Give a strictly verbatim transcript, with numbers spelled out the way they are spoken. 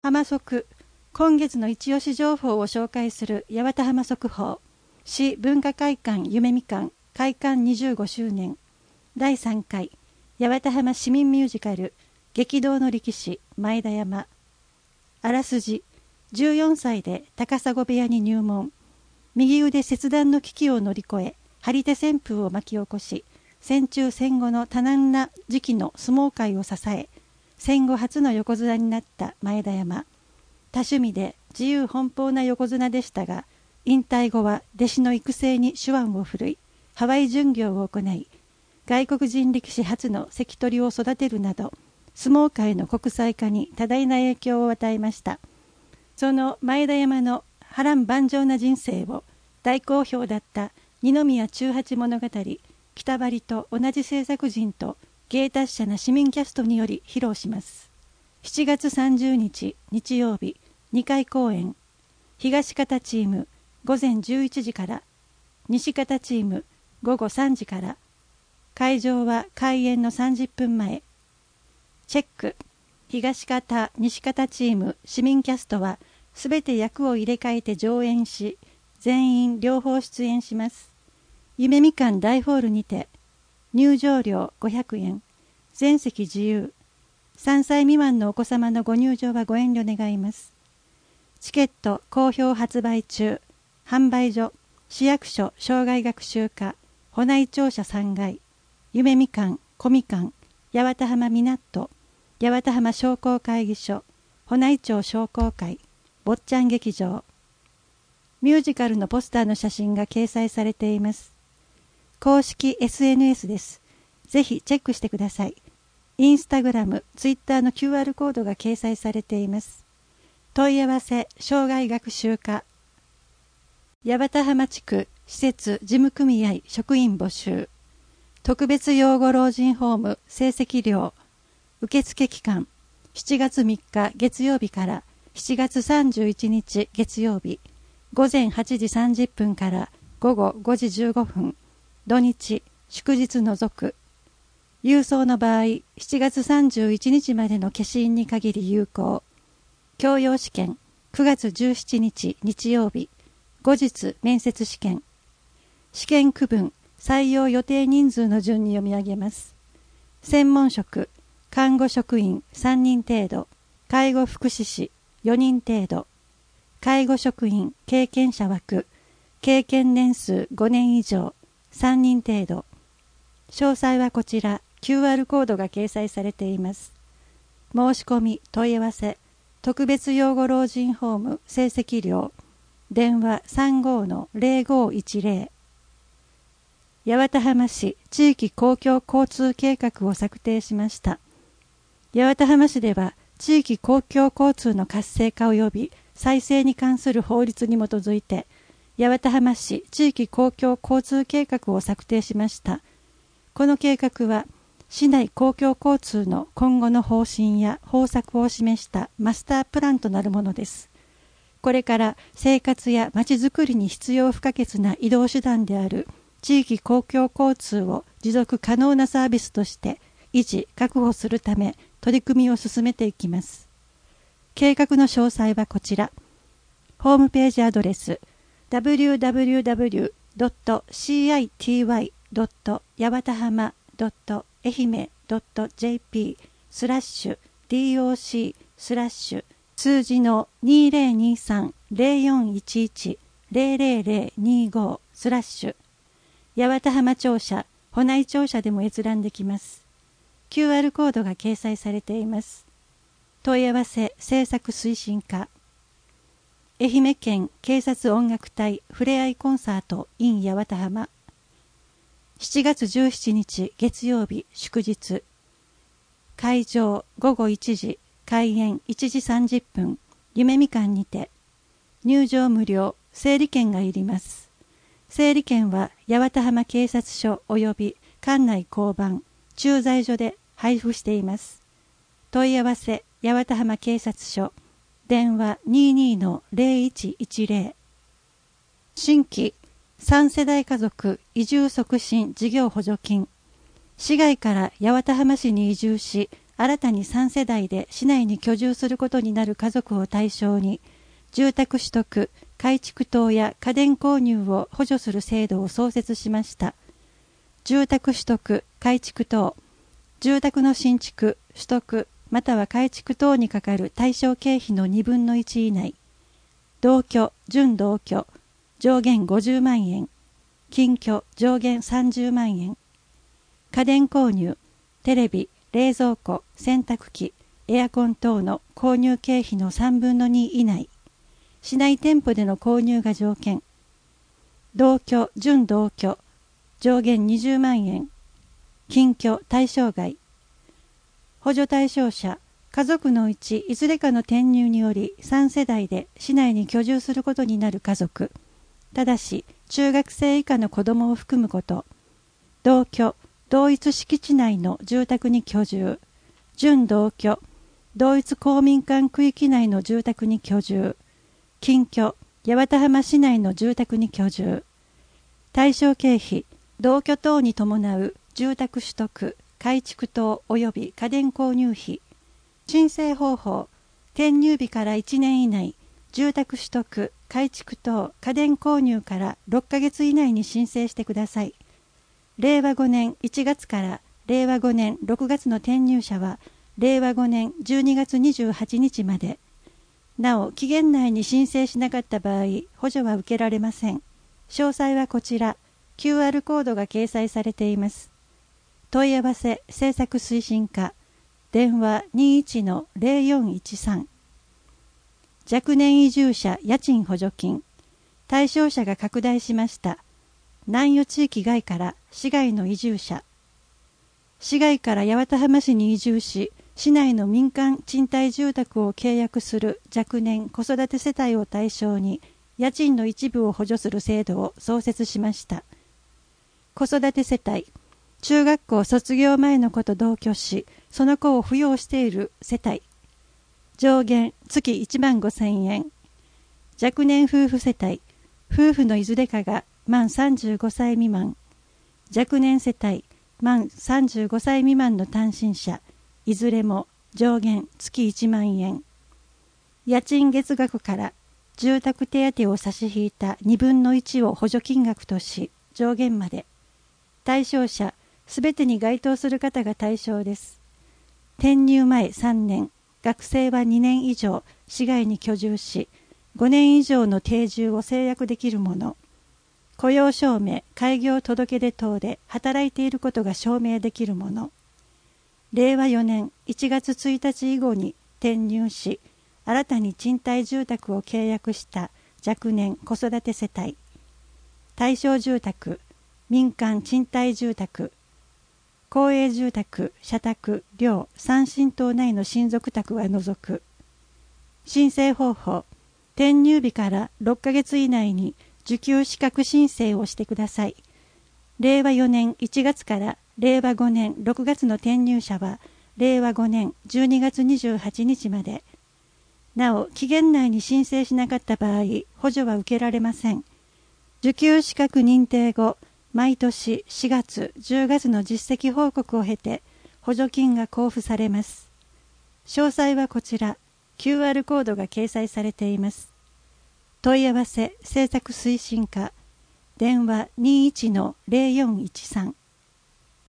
浜速、今月の一押し情報を紹介する八幡浜速報。市文化会館夢みかん開館にじゅうごしゅうねん。だいさんかい八幡浜市民ミュージカル激動の力士前田山。あらすじ、じゅうよんさいで高砂部屋に入門。右腕切断の危機を乗り越え、張り手旋風を巻き起こし、戦中戦後の多難な時期の相撲界を支え、戦後初の横綱になった前田山。多趣味で自由奔放な横綱でしたが、引退後は弟子の育成に手腕を振るい、ハワイ巡業を行い、外国人力士初の関取を育てるなど、相撲界の国際化に多大な影響を与えました。その前田山の波乱万丈な人生を大好評だった二宮中八物語北張と同じ制作陣と芸達者な市民キャストにより披露します。しちがつさんじゅうにち日曜日にかい公演。東方チームごぜんじゅういちじから西方チームごごさんじから。会場は開演のさんじゅっぷんまえ。チェック。東方西方チーム市民キャストはすべて役を入れ替えて上演し、全員両方出演します。夢みかん大ホールにて入場料ごひゃくえん、全席自由。さんさい未満のお子様のご入場はご遠慮願います。チケット好評発売中。販売所市役所障害学習課保内庁舎さんがい、夢みかん小みかん八幡浜港八幡浜商工会議所保内町商工会坊ちゃん劇場。ミュージカルのポスターの写真が掲載されています。公式 エスエヌエス です。ぜひチェックしてください。インスタグラム、ツイッターの キューアール コードが掲載されています。問い合わせ障害学習課。八幡浜地区施設事務組合職員募集。特別養護老人ホーム成績料。受付期間しちがつみっか月曜日からしちがつさんじゅういちにち月曜日ごぜんはちじさんじゅっぷんからごごごじじゅうごふん。土日祝日除く。郵送の場合しちがつさんじゅういちにちまでの消印に限り有効。教養試験くがつじゅうしちにち日曜日後日面接試験。試験区分採用予定人数の順に読み上げます。専門職看護職員さんにん程度、介護福祉士よにん程度、介護職員経験者枠経験年数ごねん以上さんにん程度。詳細はこちら キューアール コードが掲載されています。申し込み問い合わせ特別養護老人ホーム成績料電話 さんごのぜろごいちぜろ。八幡浜市地域公共交通計画を策定しました。八幡浜市では地域公共交通の活性化及び再生に関する法律に基づいて八幡浜市地域公共交通計画を策定しました。この計画は市内公共交通の今後の方針や方策を示したマスタープランとなるものです。これから生活やまちづくりに必要不可欠な移動手段である地域公共交通を持続可能なサービスとして維持・確保するため取り組みを進めていきます。計画の詳細はこちら。ホームページアドレス ダブリューダブリューダブリュードットシーアイティーワイドットやばたはまドットえひめドットジェーピー スラッシュ ディーオーシー スラッシュ数字のにぜろにさん ぜろよんいちいち ぜろぜろぜろにごスラッシュ八幡浜庁舎、保内庁舎でも閲覧できます。キューアール コードが掲載されています。問い合わせ制作推進課。愛媛県警察音楽隊ふれあいコンサート in 八幡浜。しちがつじゅうしちにち月曜日祝日。会場ごごいちじ、開演いちじさんじゅっぷん、夢みかんにて。入場無料、整理券がいります。整理券は八幡浜警察署及び管内交番、駐在所で配布しています。問い合わせ八幡浜警察署、電話 にじゅうにのぜろいちいちぜろ。新規さん世代家族移住促進事業補助金。市外から八幡浜市に移住し、 新たにさん世代で市内に居住することになる家族を対象に、住宅取得、改築等や家電購入を補助する制度を創設しました。住宅取得、改築等、住宅の新築、取得、または改築等にかかる対象経費のにぶんのいち以内、同居、準同居、上限ごじゅうまんえん、近居、上限さんじゅうまんえん、家電購入、テレビ、冷蔵庫、洗濯機、エアコン等の購入経費のさんぶんのに以内、市内店舗での購入が条件、同居、準同居、上限にじゅうまんえん、近居対象外、補助対象者、家族のうちいずれかの転入によりさん世代で市内に居住することになる家族、ただし中学生以下の子供を含むこと、同居、同一敷地内の住宅に居住、準同居、同一公民館区域内の住宅に居住、近居、八幡浜市内の住宅に居住、対象経費、同居等に伴う住宅取得、改築等及び家電購入費、申請方法、転入日からいちねん以内、住宅取得、改築等家電購入からろっかげつ以内に申請してください。れいわごねんいちがつかられいわごねんろくがつの転入者は、れいわごねんじゅうにがつにじゅうはちにちまで。なお、期限内に申請しなかった場合、補助は受けられません。詳細はこちら、キューアール コードが掲載されています。問い合わせ政策推進課、電話 にいちのぜろよんいちさん。若年移住者家賃補助金、対象者が拡大しました。南予地域外から市外の移住者、市外から八幡浜市に移住し、市内の民間賃貸住宅を契約する若年子育て世帯を対象に家賃の一部を補助する制度を創設しました。子育て世帯、中学校卒業前の子と同居し、その子を扶養している世帯、上限月いちまんごせんえん。若年夫婦世帯、夫婦のいずれかが満さんじゅうごさい未満。若年世帯、満さんじゅうごさい未満の単身者、いずれも上限月いちまんえん。家賃月額から住宅手当を差し引いたにぶんのいちを補助金額とし、上限まで。対象者、すべてに該当する方が対象です。転入前さんねん、学生はにねん以上、市外に居住し、ごねん以上の定住を制約できる者、雇用証明、開業届出等で働いていることが証明できる者、れいわよねんいちがつついたち以後に転入し、新たに賃貸住宅を契約した若年子育て世帯、対象住宅、民間賃貸住宅、公営住宅、社宅、寮、三親等内の親族宅は除く。申請方法、転入日からろっかげつ以内に受給資格申請をしてください。れいわよねんいちがつかられいわごねんろくがつの転入者は、れいわごねんじゅうにがつにじゅうはちにちまで。なお、期限内に申請しなかった場合、補助は受けられません。受給資格認定後、毎年しがつ、じゅうがつの実績報告を経て、補助金が交付されます。詳細はこちら、キューアール コードが掲載されています。問い合わせ政策推進課、電話 にいちのぜろよんいちさん。